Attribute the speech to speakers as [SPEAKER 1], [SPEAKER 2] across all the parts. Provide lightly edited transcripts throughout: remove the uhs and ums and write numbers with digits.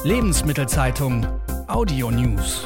[SPEAKER 1] Lebensmittelzeitung Audio News.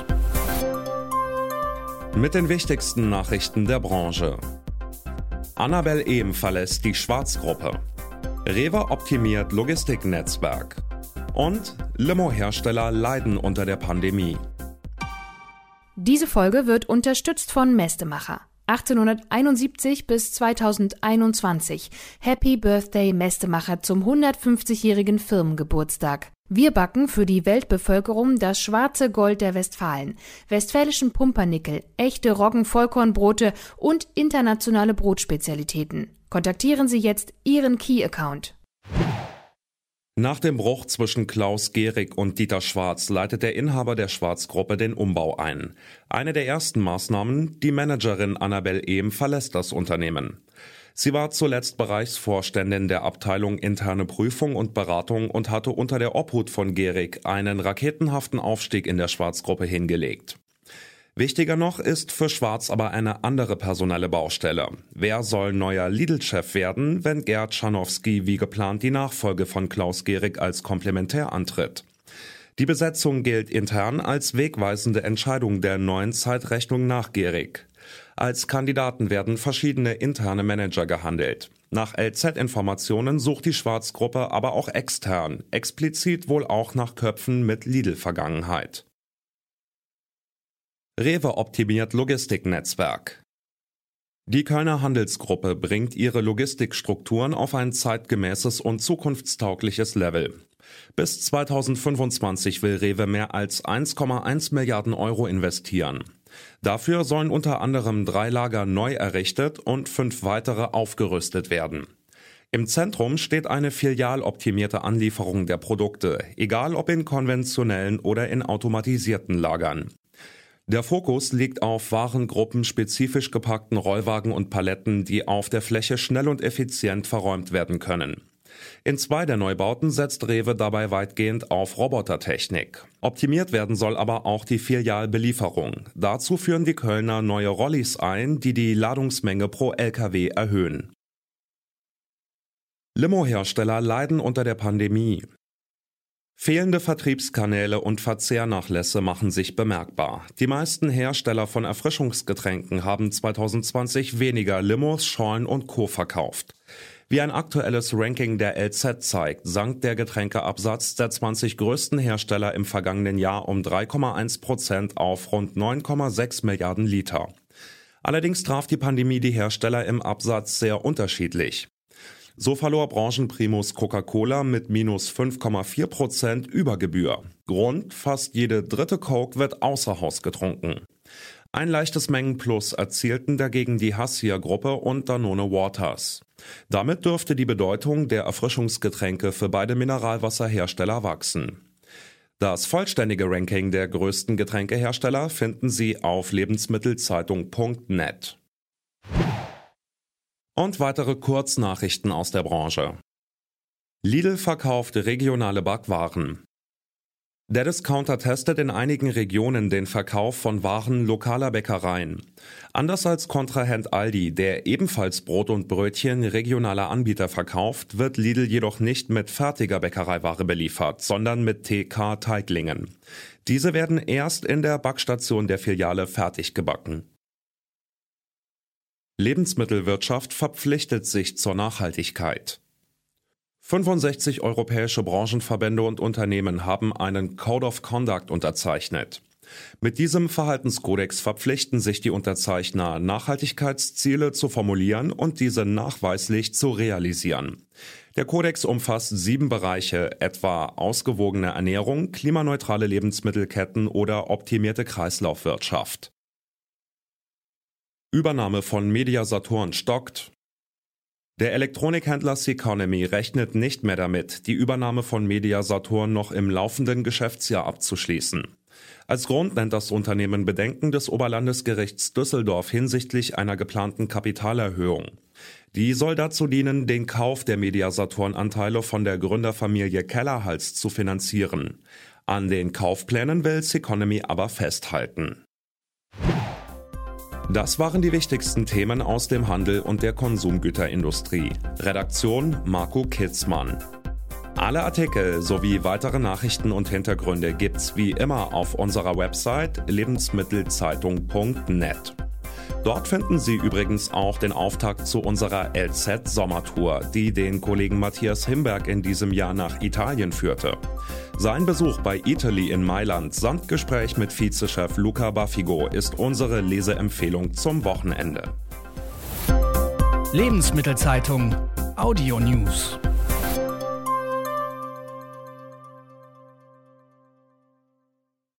[SPEAKER 2] Mit den wichtigsten Nachrichten der Branche. Annabel Ehm verlässt die Schwarz-Gruppe. Rewe optimiert Logistiknetzwerk. Und Limo-Hersteller leiden unter der Pandemie.
[SPEAKER 3] Diese Folge wird unterstützt von Mestemacher. 1871 bis 2021. Happy Birthday Mestemacher zum 150-jährigen Firmengeburtstag. Wir backen für die Weltbevölkerung das schwarze Gold der Westfalen, westfälischen Pumpernickel, echte Roggen-Vollkornbrote und internationale Brotspezialitäten. Kontaktieren Sie jetzt Ihren Key-Account.
[SPEAKER 2] Nach dem Bruch zwischen Klaus Gehrig und Dieter Schwarz leitet der Inhaber der Schwarz-Gruppe den Umbau ein. Eine der ersten Maßnahmen: die Managerin Annabel Ehm verlässt das Unternehmen. Sie war zuletzt Bereichsvorständin der Abteilung Interne Prüfung und Beratung und hatte unter der Obhut von Gehrig einen raketenhaften Aufstieg in der Schwarz-Gruppe hingelegt. Wichtiger noch ist für Schwarz aber eine andere personelle Baustelle. Wer soll neuer Lidl-Chef werden, wenn Gerd Schanowski wie geplant die Nachfolge von Klaus Gehrig als Komplementär antritt? Die Besetzung gilt intern als wegweisende Entscheidung der neuen Zeitrechnung nach Gehrig. Als Kandidaten werden verschiedene interne Manager gehandelt. Nach LZ-Informationen sucht die Schwarz-Gruppe aber auch extern, explizit wohl auch nach Köpfen mit Lidl-Vergangenheit. Rewe optimiert Logistiknetzwerk. Die Kölner Handelsgruppe bringt ihre Logistikstrukturen auf ein zeitgemäßes und zukunftstaugliches Level. Bis 2025 will Rewe mehr als 1,1 Milliarden Euro investieren. Dafür sollen unter anderem 3 Lager neu errichtet und 5 weitere aufgerüstet werden. Im Zentrum steht eine filialoptimierte Anlieferung der Produkte, egal ob in konventionellen oder in automatisierten Lagern. Der Fokus liegt auf warengruppenspezifisch gepackten Rollwagen und Paletten, die auf der Fläche schnell und effizient verräumt werden können. In 2 der Neubauten setzt Rewe dabei weitgehend auf Robotertechnik. Optimiert werden soll aber auch die Filialbelieferung. Dazu führen die Kölner neue Rollis ein, die die Ladungsmenge pro LKW erhöhen. Limo-Hersteller leiden unter der Pandemie. Fehlende Vertriebskanäle und Verzehrsnachlässe machen sich bemerkbar. Die meisten Hersteller von Erfrischungsgetränken haben 2020 weniger Limos, Schorlen und Co. verkauft. Wie ein aktuelles Ranking der LZ zeigt, sank der Getränkeabsatz der 20 größten Hersteller im vergangenen Jahr um 3,1% auf rund 9,6 Milliarden Liter. Allerdings traf die Pandemie die Hersteller im Absatz sehr unterschiedlich. So verlor Branchenprimus Coca-Cola mit minus 5,4% über Gebühr. Grund: fast jede dritte Coke wird außer Haus getrunken. Ein leichtes Mengenplus erzielten dagegen die Hassia-Gruppe und Danone Waters. Damit dürfte die Bedeutung der Erfrischungsgetränke für beide Mineralwasserhersteller wachsen. Das vollständige Ranking der größten Getränkehersteller finden Sie auf lebensmittelzeitung.net. Und weitere Kurznachrichten aus der Branche. Lidl verkauft regionale Backwaren. Der Discounter testet in einigen Regionen den Verkauf von Waren lokaler Bäckereien. Anders als Kontrahent Aldi, der ebenfalls Brot und Brötchen regionaler Anbieter verkauft, wird Lidl jedoch nicht mit fertiger Bäckereiware beliefert, sondern mit TK-Teiglingen. Diese werden erst in der Backstation der Filiale fertig gebacken. Lebensmittelwirtschaft verpflichtet sich zur Nachhaltigkeit. 65 europäische Branchenverbände und Unternehmen haben einen Code of Conduct unterzeichnet. Mit diesem Verhaltenskodex verpflichten sich die Unterzeichner, Nachhaltigkeitsziele zu formulieren und diese nachweislich zu realisieren. Der Kodex umfasst 7 Bereiche, etwa ausgewogene Ernährung, klimaneutrale Lebensmittelketten oder optimierte Kreislaufwirtschaft. Übernahme von Media-Saturn stockt. Der Elektronikhändler Ceconomy rechnet nicht mehr damit, die Übernahme von Media-Saturn noch im laufenden Geschäftsjahr abzuschließen. Als Grund nennt das Unternehmen Bedenken des Oberlandesgerichts Düsseldorf hinsichtlich einer geplanten Kapitalerhöhung. Die soll dazu dienen, den Kauf der Media-Saturn-Anteile von der Gründerfamilie Kellerhals zu finanzieren. An den Kaufplänen will Ceconomy aber festhalten. Das waren die wichtigsten Themen aus dem Handel und der Konsumgüterindustrie. Redaktion Marco Kitzmann. Alle Artikel sowie weitere Nachrichten und Hintergründe gibt's wie immer auf unserer Website lebensmittelzeitung.net. Dort finden Sie übrigens auch den Auftakt zu unserer LZ-Sommertour, die den Kollegen Matthias Himberg in diesem Jahr nach Italien führte. Sein Besuch bei Eataly in Mailand samt Gespräch mit Vizechef Luca Baffigo ist unsere Leseempfehlung zum Wochenende.
[SPEAKER 1] Lebensmittelzeitung Audio News.